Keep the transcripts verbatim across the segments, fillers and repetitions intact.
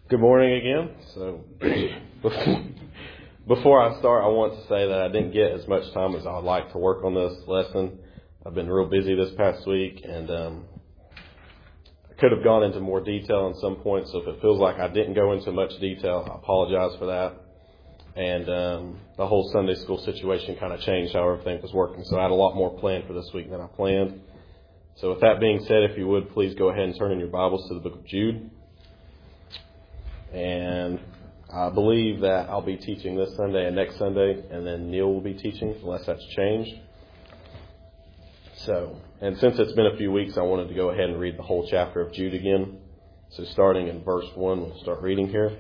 Good morning again. So before, before I start, I want to say that I didn't get as much time as I would like to work on this lesson. I've been real busy this past week, and um, I could have gone into more detail on some points. So if it feels like I didn't go into much detail, I apologize for that. And um, the whole Sunday school situation kind of changed how everything was working. So I had a lot more planned for this week than I planned. So with that being said, if you would, please go ahead and turn in your Bibles to the book of Jude. And I believe that I'll be teaching this Sunday and next Sunday, and then Neil will be teaching, unless that's changed. So, and since it's been a few weeks, I wanted to go ahead and read the whole chapter of Jude again. So starting in verse one, we'll start reading here.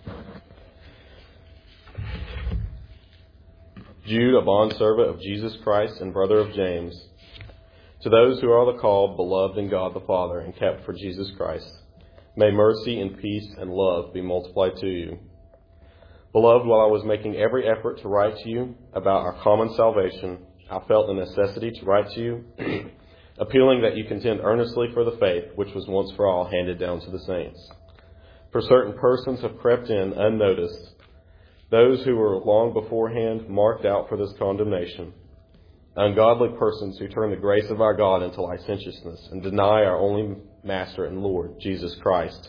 Jude, a bondservant of Jesus Christ and brother of James, to those who are the called, beloved in God the Father, and kept for Jesus Christ, may mercy and peace and love be multiplied to you. Beloved, while I was making every effort to write to you about our common salvation, I felt the necessity to write to you, appealing that you contend earnestly for the faith which was once for all handed down to the saints. For certain persons have crept in unnoticed, those who were long beforehand marked out for this condemnation, ungodly persons who turn the grace of our God into licentiousness and deny our only Master and Lord, Jesus Christ.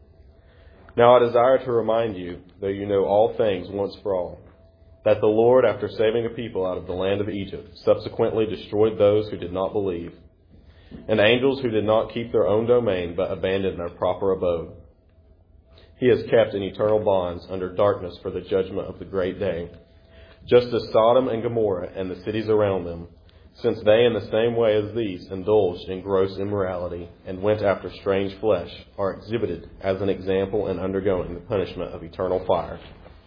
Now I desire to remind you, though you know all things once for all, that the Lord, after saving a people out of the land of Egypt, subsequently destroyed those who did not believe, and angels who did not keep their own domain but abandoned their proper abode. He has kept in eternal bonds under darkness for the judgment of the great day, just as Sodom and Gomorrah and the cities around them, since they in the same way as these indulged in gross immorality and went after strange flesh, are exhibited as an example and undergoing the punishment of eternal fire.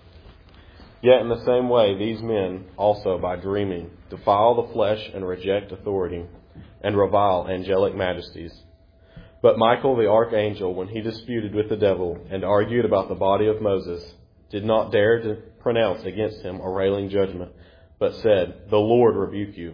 Yet in the same way these men also by dreaming defile the flesh and reject authority and revile angelic majesties. But Michael the archangel, when he disputed with the devil and argued about the body of Moses, did not dare to pronounce against him a railing judgment, but said, "The Lord rebuke you."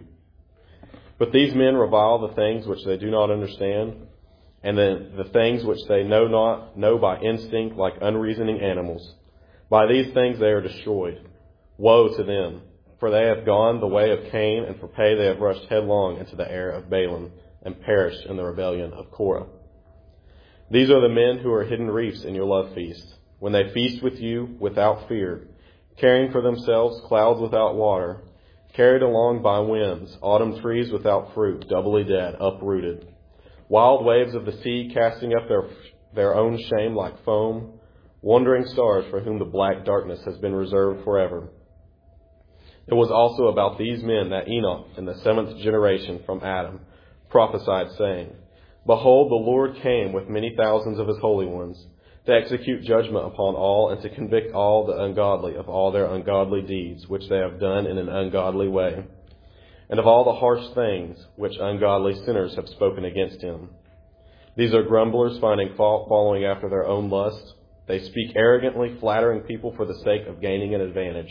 But these men revile the things which they do not understand, and then the things which they know not know by instinct like unreasoning animals. By these things they are destroyed. Woe to them, for they have gone the way of Cain, and for pay they have rushed headlong into the error of Balaam, and perished in the rebellion of Korah. These are the men who are hidden reefs in your love feast, when they feast with you without fear, carrying for themselves clouds without water, carried along by winds, autumn trees without fruit, doubly dead, uprooted, wild waves of the sea casting up their their own shame like foam, wandering stars for whom the black darkness has been reserved forever. It was also about these men that Enoch, in the seventh generation from Adam, prophesied, saying, "Behold, the Lord came with many thousands of his holy ones, to execute judgment upon all, and to convict all the ungodly of all their ungodly deeds, which they have done in an ungodly way, and of all the harsh things which ungodly sinners have spoken against him. These are grumblers, finding fault, following after their own lust. They speak arrogantly, flattering people for the sake of gaining an advantage.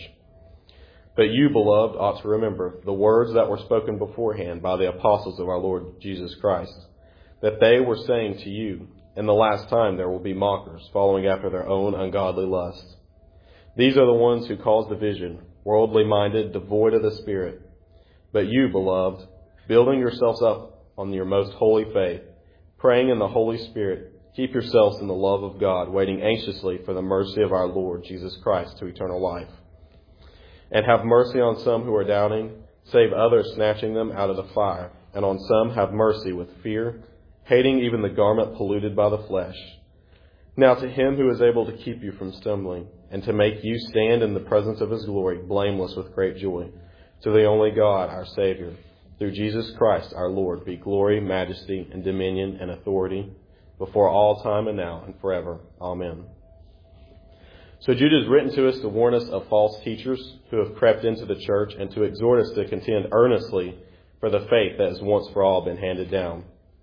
But you, beloved, ought to remember the words that were spoken beforehand by the apostles of our Lord Jesus Christ, that they were saying to you, in the last time there will be mockers, following after their own ungodly lusts. These are the ones who cause division, worldly minded, devoid of the Spirit. But you, beloved, building yourselves up on your most holy faith, praying in the Holy Spirit, keep yourselves in the love of God, waiting anxiously for the mercy of our Lord Jesus Christ to eternal life. And have mercy on some who are doubting, save others, snatching them out of the fire, and on some have mercy with fear, hating even the garment polluted by the flesh. Now to him who is able to keep you from stumbling, and to make you stand in the presence of his glory, blameless with great joy, to the only God, our Savior, through Jesus Christ our Lord, be glory, majesty, and dominion, and authority, before all time and now and forever. Amen. So Jude is written to us to warn us of false teachers who have crept into the church, and to exhort us to contend earnestly for the faith that has once for all been handed down.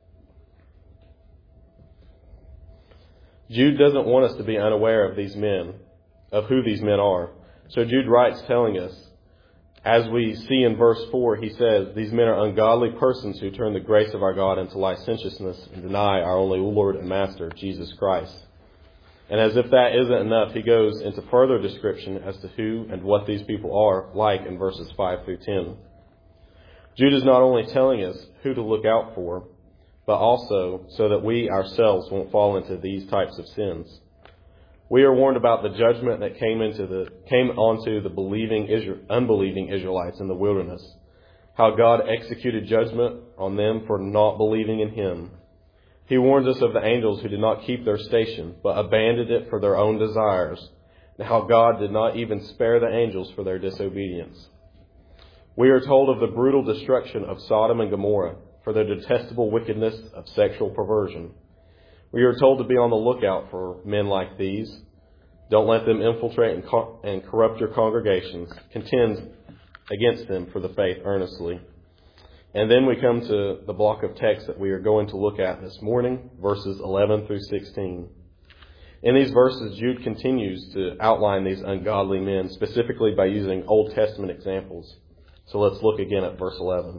Jude doesn't want us to be unaware of these men, of who these men are. So Jude writes telling us, as we see in verse four, he says, these men are ungodly persons who turn the grace of our God into licentiousness and deny our only Lord and Master, Jesus Christ. And as if that isn't enough, he goes into further description as to who and what these people are like in verses five through ten. Jude is not only telling us who to look out for, but also so that we ourselves won't fall into these types of sins. We are warned about the judgment that came into the came onto the believing Israel, unbelieving Israelites in the wilderness, how God executed judgment on them for not believing in him. He warns us of the angels who did not keep their station, but abandoned it for their own desires, and how God did not even spare the angels for their disobedience. We are told of the brutal destruction of Sodom and Gomorrah for their detestable wickedness of sexual perversion. We are told to be on the lookout for men like these. Don't let them infiltrate and, co- and corrupt your congregations. Contend against them for the faith earnestly. And then we come to the block of text that we are going to look at this morning, verses eleven through sixteen. In these verses, Jude continues to outline these ungodly men, specifically by using Old Testament examples. So let's look again at verse eleven.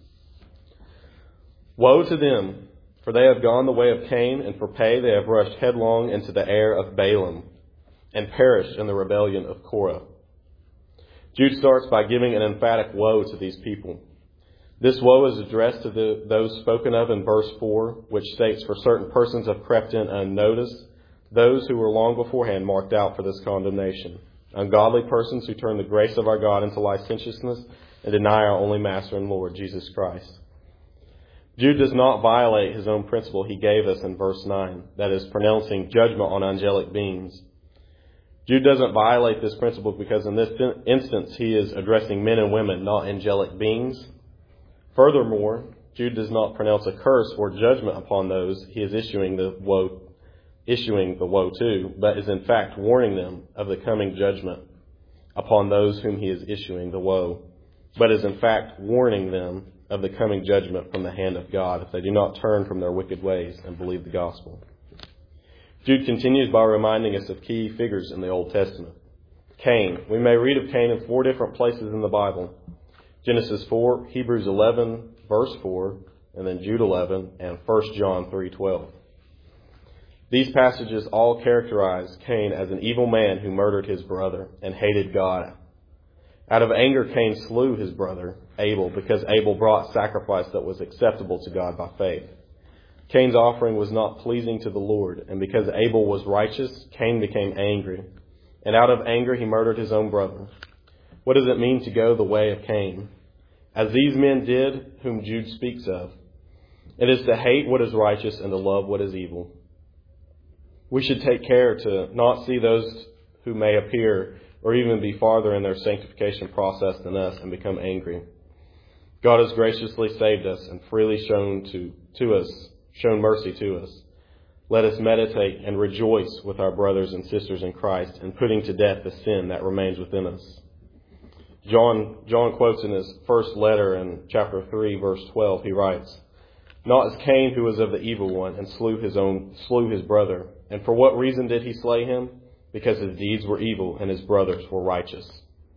Woe to them, for they have gone the way of Cain, and for pay they have rushed headlong into the air of Balaam, and perished in the rebellion of Korah. Jude starts by giving an emphatic woe to these people. This woe is addressed to the, those spoken of in verse four, which states, for certain persons have crept in unnoticed, those who were long beforehand marked out for this condemnation. Ungodly persons who turn the grace of our God into licentiousness and deny our only Master and Lord, Jesus Christ. Jude does not violate his own principle he gave us in verse nine, that is, pronouncing judgment on angelic beings. Jude doesn't violate this principle because in this instance he is addressing men and women, not angelic beings. Furthermore, Jude does not pronounce a curse or judgment upon those he is issuing the woe, issuing the woe to, but is in fact warning them of the coming judgment upon those whom he is issuing the woe, but is in fact warning them of the coming judgment from the hand of God if they do not turn from their wicked ways and believe the gospel. Jude continues by reminding us of key figures in the Old Testament. Cain. We may read of Cain in four different places in the Bible. Genesis four, Hebrews eleven, verse four, and then Jude eleven, and First John three twelve. These passages all characterize Cain as an evil man who murdered his brother and hated God. Out of anger, Cain slew his brother, Abel, because Abel brought sacrifice that was acceptable to God by faith. Cain's offering was not pleasing to the Lord, and because Abel was righteous, Cain became angry. And out of anger, he murdered his own brother. What does it mean to go the way of Cain? As these men did, whom Jude speaks of, it is to hate what is righteous and to love what is evil. We should take care to not see those who may appear or even be farther in their sanctification process than us and become angry. God has graciously saved us and freely shown to, to us, shown mercy to us. Let us meditate and rejoice with our brothers and sisters in Christ in putting to death the sin that remains within us. John, John quotes in his first letter in chapter three, verse twelve, he writes, "Not as Cain, who was of the evil one, and slew his own, slew his brother. And for what reason did he slay him? Because his deeds were evil and his brothers were righteous."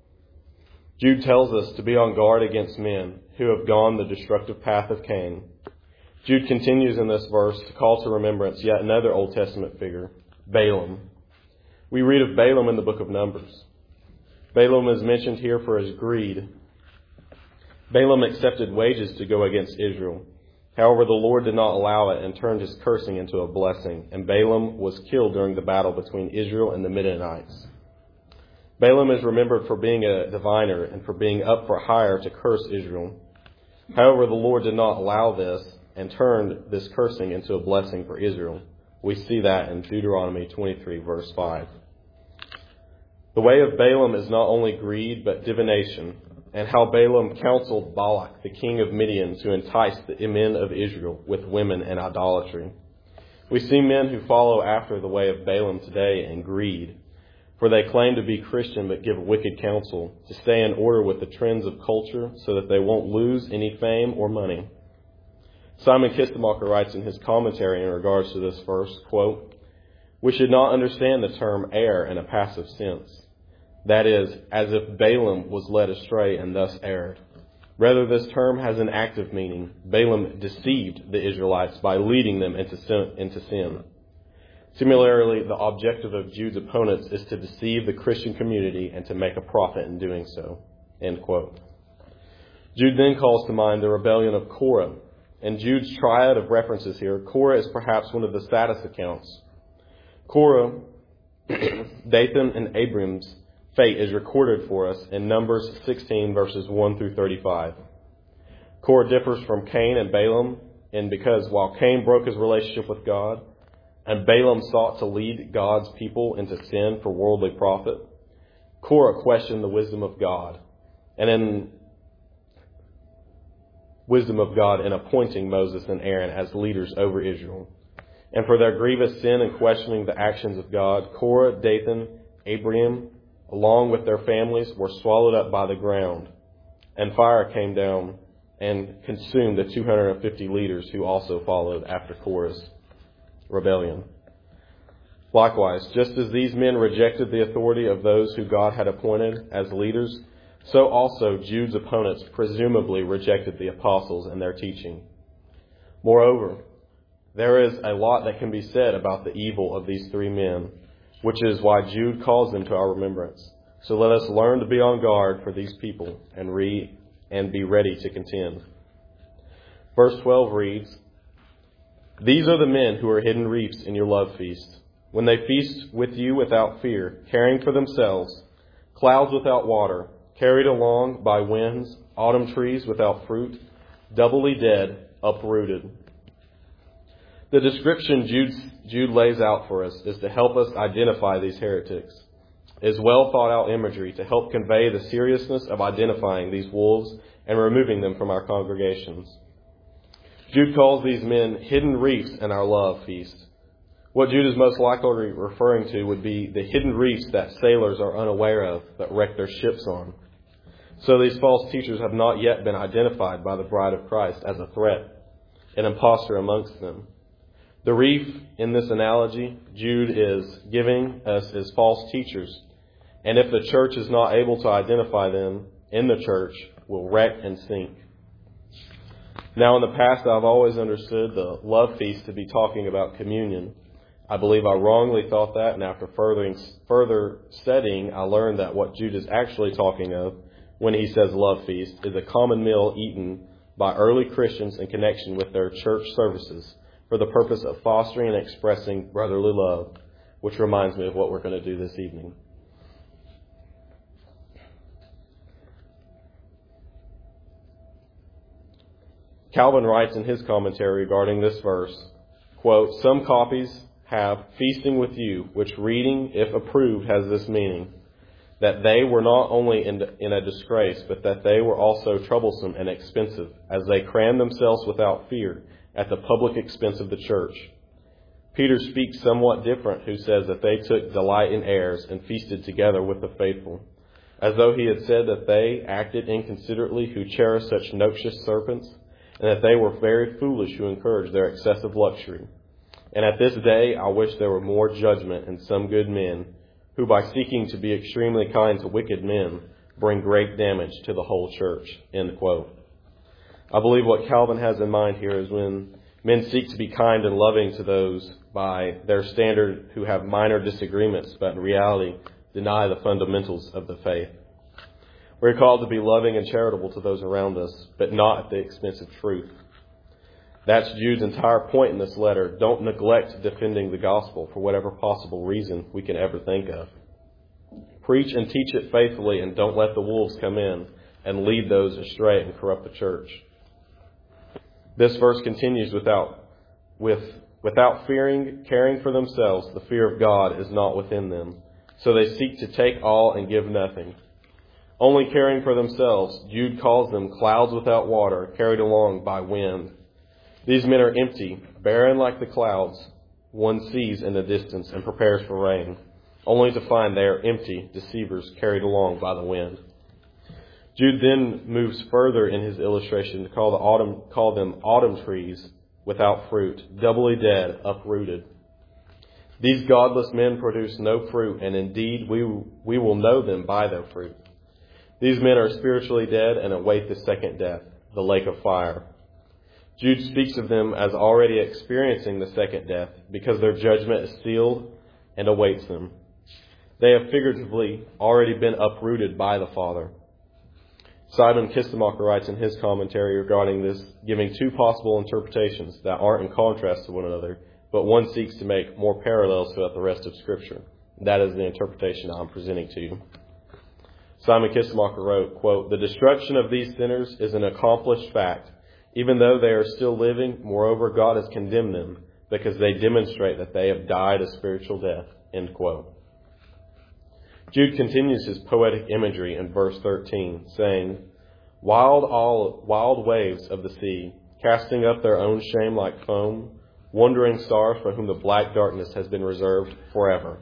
Jude tells us to be on guard against men who have gone the destructive path of Cain. Jude continues in this verse to call to remembrance yet another Old Testament figure, Balaam. We read of Balaam in the book of Numbers. Balaam is mentioned here for his greed. Balaam accepted wages to go against Israel. However, the Lord did not allow it and turned his cursing into a blessing, and Balaam was killed during the battle between Israel and the Midianites. Balaam is remembered for being a diviner and for being up for hire to curse Israel. However, the Lord did not allow this and turned this cursing into a blessing for Israel. We see that in Deuteronomy twenty-three, verse five. The way of Balaam is not only greed, but divination, and how Balaam counseled Balak, the king of Midian, to entice the men of Israel with women and idolatry. We see men who follow after the way of Balaam today in greed, for they claim to be Christian but give wicked counsel to stay in order with the trends of culture so that they won't lose any fame or money. Simon Kistemacher writes in his commentary in regards to this verse, quote, "We should not understand the term err in a passive sense. That is, as if Balaam was led astray and thus erred. Rather, this term has an active meaning. Balaam deceived the Israelites by leading them into sin. Into sin. Similarly, the objective of Jude's opponents is to deceive the Christian community and to make a profit in doing so. End quote. Jude then calls to mind the rebellion of Korah. In Jude's triad of references here, Korah is perhaps one of the saddest accounts. Korah, Dathan, and Abiram's fate is recorded for us in Numbers sixteen, verses one through thirty-five. Korah differs from Cain and Balaam in because while Cain broke his relationship with God, and Balaam sought to lead God's people into sin for worldly profit, Korah questioned the wisdom of God, and in wisdom of God in appointing Moses and Aaron as leaders over Israel. And for their grievous sin in questioning the actions of God, Korah, Dathan, Abiram, along with their families, were swallowed up by the ground, and fire came down and consumed the two hundred fifty leaders who also followed after Korah's rebellion. Likewise, just as these men rejected the authority of those who God had appointed as leaders, so also Jude's opponents presumably rejected the apostles and their teaching. Moreover, there is a lot that can be said about the evil of these three men, which is why Jude calls them to our remembrance. So let us learn to be on guard for these people and read and be ready to contend. Verse twelve reads, "These are the men who are hidden reefs in your love feast, when they feast with you without fear, caring for themselves, clouds without water, carried along by winds, autumn trees without fruit, doubly dead, uprooted." The description Jude, Jude lays out for us is to help us identify these heretics. It is well thought out imagery to help convey the seriousness of identifying these wolves and removing them from our congregations. Jude calls these men hidden reefs in our love feast. What Jude is most likely referring to would be the hidden reefs that sailors are unaware of that wreck their ships on. So these false teachers have not yet been identified by the bride of Christ as a threat, an impostor amongst them. The reef in this analogy Jude is giving us is false teachers, and if the church is not able to identify them in the church, will wreck and sink. Now, in the past, I've always understood the love feast to be talking about communion. I believe I wrongly thought that, and after furthering, further studying, I learned that what Jude is actually talking of when he says love feast is a common meal eaten by early Christians in connection with their church services for the purpose of fostering and expressing brotherly love, which reminds me of what we're going to do this evening. Calvin writes in his commentary regarding this verse, quote, "Some copies have feasting with you, which reading, if approved, has this meaning, that they were not only in, in a disgrace, but that they were also troublesome and expensive, as they crammed themselves without fear at the public expense of the church. Peter speaks somewhat different, who says that they took delight in airs and feasted together with the faithful, as though he had said that they acted inconsiderately who cherished such noxious serpents, and that they were very foolish who encouraged their excessive luxury. And at this day I wish there were more judgment in some good men, who by seeking to be extremely kind to wicked men, bring great damage to the whole church." End quote. I believe what Calvin has in mind here is when men seek to be kind and loving to those by their standard who have minor disagreements, but in reality deny the fundamentals of the faith. We're called to be loving and charitable to those around us, but not at the expense of truth. That's Jude's entire point in this letter. Don't neglect defending the gospel for whatever possible reason we can ever think of. Preach and teach it faithfully, and don't let the wolves come in and lead those astray and corrupt the church. This verse continues without, with, without fearing, caring for themselves, the fear of God is not within them. So they seek to take all and give nothing. Only caring for themselves, Jude calls them clouds without water, carried along by wind. These men are empty, barren like the clouds one sees in the distance and prepares for rain, only to find they are empty deceivers carried along by the wind. Jude then moves further in his illustration to call, the autumn, call them autumn trees without fruit, doubly dead, uprooted. These godless men produce no fruit, and indeed we, we will know them by their fruit. These men are spiritually dead and await the second death, the lake of fire. Jude speaks of them as already experiencing the second death because their judgment is sealed and awaits them. They have figuratively already been uprooted by the Father. Simon Kistemacher writes in his commentary regarding this, giving two possible interpretations that aren't in contrast to one another, but one seeks to make more parallels throughout the rest of Scripture. That is the interpretation I'm presenting to you. Simon Kistemacher wrote, quote, "The destruction of these sinners is an accomplished fact. Even though they are still living, moreover, God has condemned them because they demonstrate that they have died a spiritual death." End quote. Jude continues his poetic imagery in verse thirteen, saying, Wild, all, wild waves of the sea, casting up their own shame like foam, wandering stars for whom the black darkness has been reserved forever.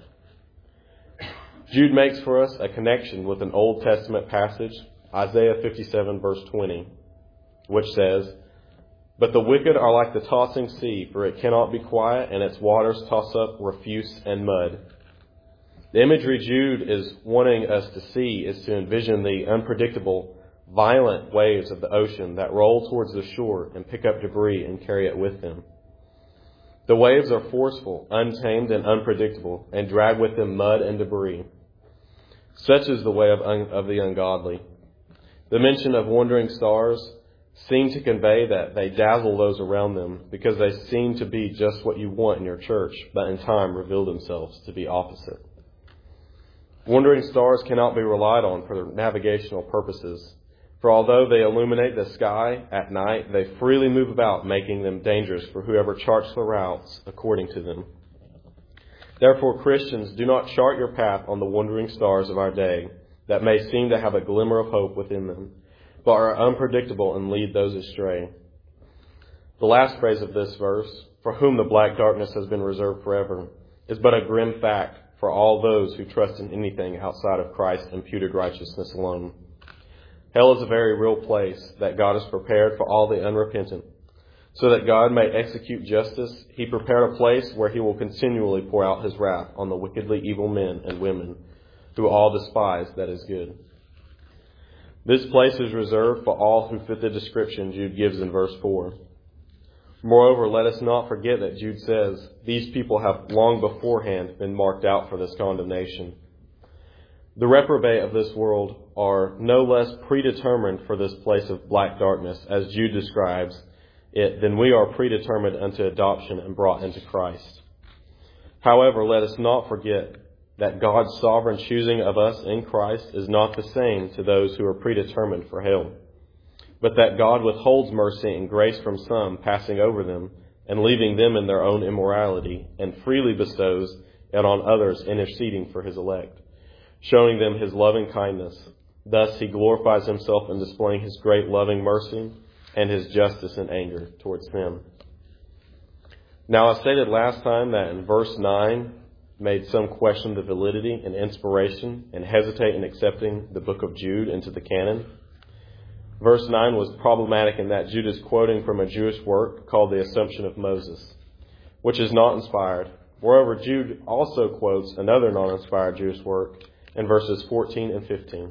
Jude makes for us a connection with an Old Testament passage, Isaiah fifty-seven, verse twenty, which says, "But the wicked are like the tossing sea, for it cannot be quiet, and its waters toss up refuse and mud." The imagery Jude is wanting us to see is to envision the unpredictable, violent waves of the ocean that roll towards the shore and pick up debris and carry it with them. The waves are forceful, untamed, and unpredictable, and drag with them mud and debris. Such is the way of, un- of the ungodly. The mention of wandering stars seem to convey that they dazzle those around them because they seem to be just what you want in your church, but in time reveal themselves to be opposite. Wandering stars cannot be relied on for navigational purposes, for although they illuminate the sky at night, they freely move about, making them dangerous for whoever charts the routes according to them. Therefore, Christians, do not chart your path on the wandering stars of our day that may seem to have a glimmer of hope within them, but are unpredictable and lead those astray. The last phrase of this verse, "for whom the black darkness has been reserved forever," is but a grim fact for all those who trust in anything outside of Christ's imputed righteousness alone. Hell is a very real place that God has prepared for all the unrepentant. So that God may execute justice, He prepared a place where He will continually pour out His wrath on the wickedly evil men and women who all despise that is good. This place is reserved for all who fit the description Jude gives in verse four. Moreover, let us not forget that Jude says, these people have long beforehand been marked out for this condemnation. The reprobate of this world are no less predetermined for this place of black darkness, as Jude describes it, than we are predetermined unto adoption and brought into Christ. However, let us not forget that God's sovereign choosing of us in Christ is not the same to those who are predetermined for hell, but that God withholds mercy and grace from some, passing over them and leaving them in their own immorality, and freely bestows it on others, interceding for His elect, showing them His loving kindness. Thus He glorifies Himself in displaying His great loving mercy and His justice and anger towards them. Now, I stated last time that in verse nine made some question the validity and inspiration and hesitate in accepting the book of Jude into the canon. Verse nine was problematic in that Jude is quoting from a Jewish work called the Assumption of Moses, which is not inspired. Moreover, Jude also quotes another non-inspired Jewish work in verses fourteen and fifteen.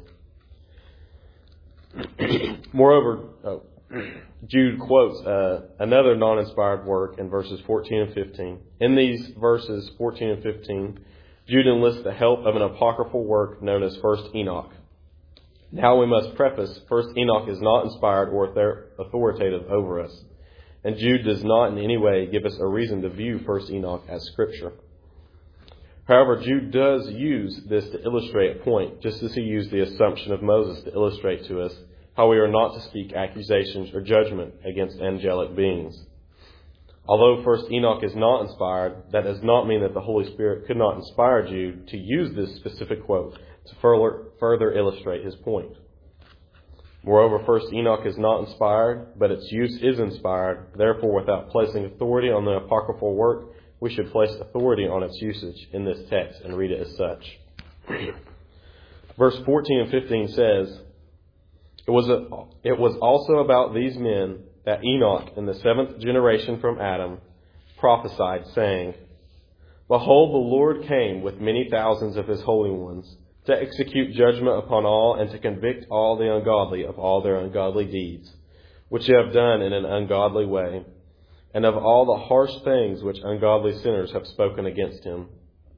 Moreover, oh, Jude quotes uh, another non-inspired work in verses fourteen and fifteen. In these verses fourteen and fifteen, Jude enlists the help of an apocryphal work known as First Enoch. Now we must preface, First Enoch is not inspired or authoritative over us, and Jude does not in any way give us a reason to view First Enoch as Scripture. However, Jude does use this to illustrate a point, just as he used the Assumption of Moses to illustrate to us how we are not to speak accusations or judgment against angelic beings. Although First Enoch is not inspired, that does not mean that the Holy Spirit could not inspire Jude to use this specific quote to further, further illustrate his point. Moreover, First Enoch is not inspired, but its use is inspired. Therefore, without placing authority on the apocryphal work, we should place authority on its usage in this text and read it as such. Verse fourteen and fifteen says, It was, a, it was also about these men that Enoch, in the seventh generation from Adam, prophesied, saying, Behold, the Lord came with many thousands of His holy ones, to execute judgment upon all and to convict all the ungodly of all their ungodly deeds, which you have done in an ungodly way, and of all the harsh things which ungodly sinners have spoken against him.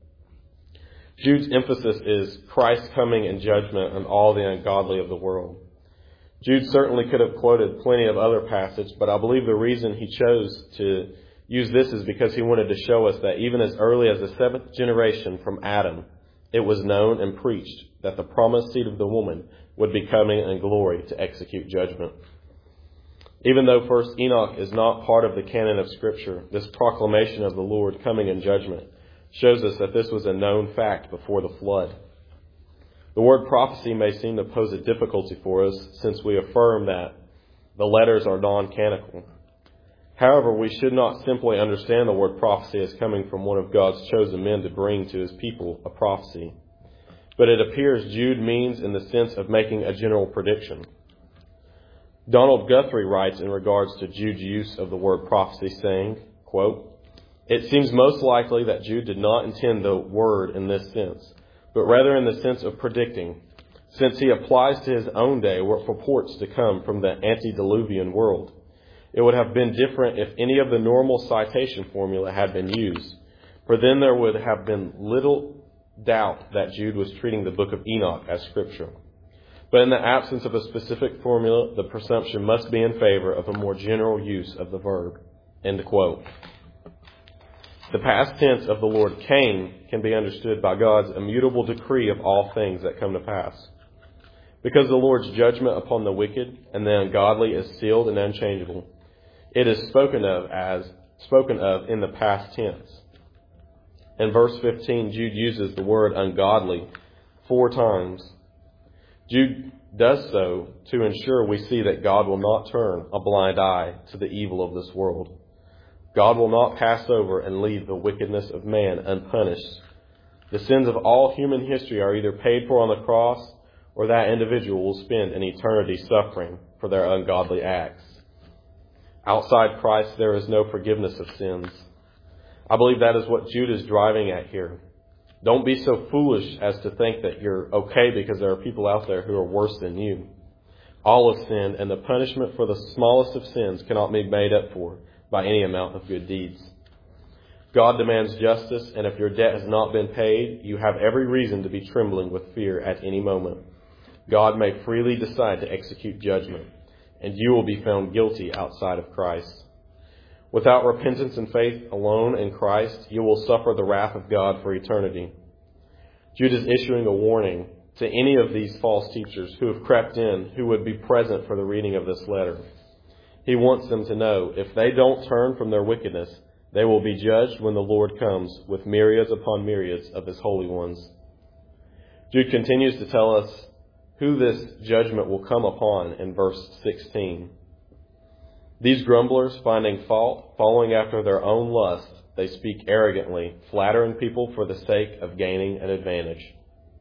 Jude's emphasis is Christ's coming in judgment on all the ungodly of the world. Jude certainly could have quoted plenty of other passages, but I believe the reason he chose to use this is because he wanted to show us that even as early as the seventh generation from Adam, it was known and preached that the promised seed of the woman would be coming in glory to execute judgment. Even though First Enoch is not part of the canon of Scripture, this proclamation of the Lord coming in judgment shows us that this was a known fact before the flood. The word prophecy may seem to pose a difficulty for us since we affirm that the letters are non-canonical. However, we should not simply understand the word prophecy as coming from one of God's chosen men to bring to his people a prophecy. But it appears Jude means in the sense of making a general prediction. Donald Guthrie writes in regards to Jude's use of the word prophecy, saying, quote, "It seems most likely that Jude did not intend the word in this sense, but rather in the sense of predicting, since he applies to his own day what purports to come from the antediluvian world. It would have been different if any of the normal citation formula had been used, for then there would have been little doubt that Jude was treating the book of Enoch as Scripture. But in the absence of a specific formula, the presumption must be in favor of a more general use of the verb." End quote. The past tense of the Lord came can be understood by God's immutable decree of all things that come to pass. Because the Lord's judgment upon the wicked and the ungodly is sealed and unchangeable, it is spoken of as spoken of in the past tense. In verse fifteen, Jude uses the word ungodly four times. Jude does so to ensure we see that God will not turn a blind eye to the evil of this world. God will not pass over and leave the wickedness of man unpunished. The sins of all human history are either paid for on the cross, or that individual will spend an eternity suffering for their ungodly acts. Outside Christ, there is no forgiveness of sins. I believe that is what Jude is driving at here. Don't be so foolish as to think that you're okay because there are people out there who are worse than you. All have sinned, and the punishment for the smallest of sins cannot be made up for by any amount of good deeds. God demands justice, and if your debt has not been paid, you have every reason to be trembling with fear at any moment. God may freely decide to execute judgment, and you will be found guilty outside of Christ. Without repentance and faith alone in Christ, you will suffer the wrath of God for eternity. Jude is issuing a warning to any of these false teachers who have crept in, who would be present for the reading of this letter. He wants them to know if they don't turn from their wickedness, they will be judged when the Lord comes with myriads upon myriads of his holy ones. Jude continues to tell us who this judgment will come upon in verse sixteen. "These grumblers, finding fault, following after their own lust, they speak arrogantly, flattering people for the sake of gaining an advantage."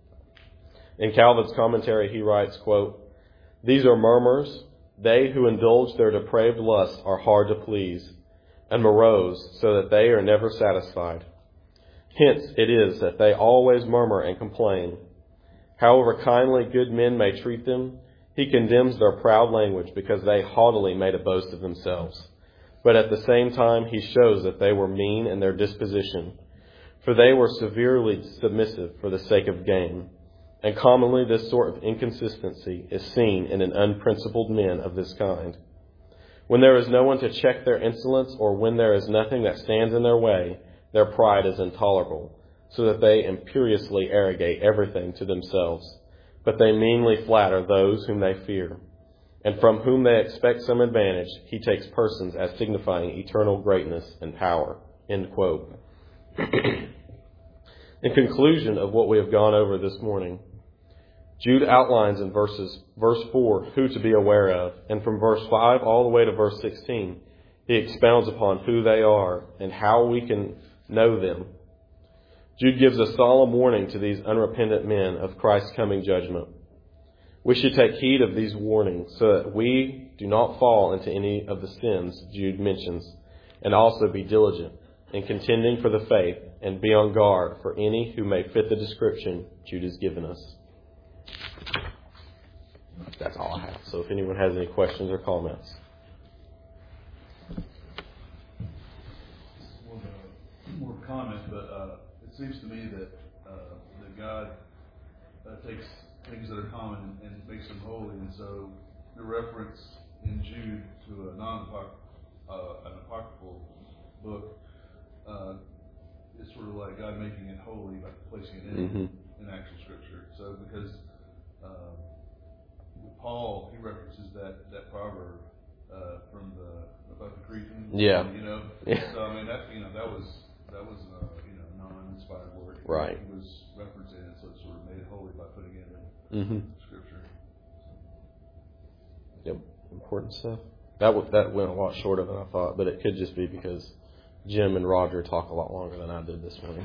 In Calvin's commentary, he writes, quote, "These are murmurers. They who indulge their depraved lusts are hard to please, and morose, so that they are never satisfied. Hence it is that they always murmur and complain. However kindly good men may treat them, he condemns their proud language because they haughtily made a boast of themselves. But at the same time he shows that they were mean in their disposition, for they were severely submissive for the sake of gain. And commonly this sort of inconsistency is seen in an unprincipled men of this kind. When there is no one to check their insolence, or when there is nothing that stands in their way, their pride is intolerable, so that they imperiously arrogate everything to themselves. But they meanly flatter those whom they fear, and from whom they expect some advantage, he takes persons as signifying eternal greatness and power." End quote. In conclusion of what we have gone over this morning, Jude outlines in verses verse four who to be aware of, and from verse five all the way to verse sixteen, he expounds upon who they are and how we can know them. Jude gives a solemn warning to these unrepentant men of Christ's coming judgment. We should take heed of these warnings so that we do not fall into any of the sins Jude mentions, and also be diligent in contending for the faith and be on guard for any who may fit the description Jude has given us. That's all I have. So if anyone has any questions or comments. seems to me that uh, that God uh, takes things that are common and, and makes them holy. And so the reference in Jude to a non uh, an apocryphal book uh, is sort of like God making it holy by placing it in mm-hmm. in actual scripture. So because uh, Paul, he references that that proverb uh, from the about the Cretan. Yeah. You know. Yeah. So I mean that you know that was that was uh, you know non-inspired word. Right. He was referencing it, so it sort of made it holy by putting it in mm-hmm. scripture. Yep. Important stuff. That w- that went a lot shorter than I thought, but it could just be because Jim and Roger talk a lot longer than I did this morning.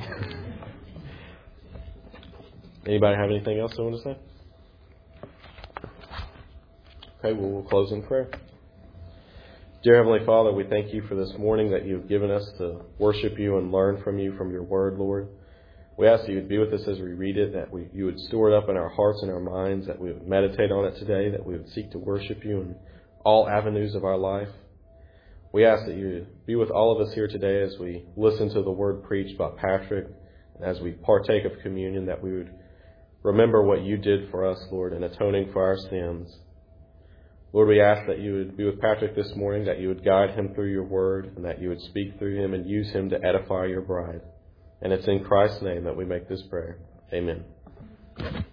Anybody have anything else they want to say? Okay, well, we'll close in prayer. Dear Heavenly Father, we thank you for this morning that you've given us to worship you and learn from you from your word, Lord. We ask that you would be with us as we read it, that we, you would store it up in our hearts and our minds, that we would meditate on it today, that we would seek to worship you in all avenues of our life. We ask that you would be with all of us here today as we listen to the word preached by Patrick, and as we partake of communion, that we would remember what you did for us, Lord, in atoning for our sins. Lord, we ask that you would be with Patrick this morning, that you would guide him through your word, and that you would speak through him and use him to edify your bride. And it's in Christ's name that we make this prayer. Amen.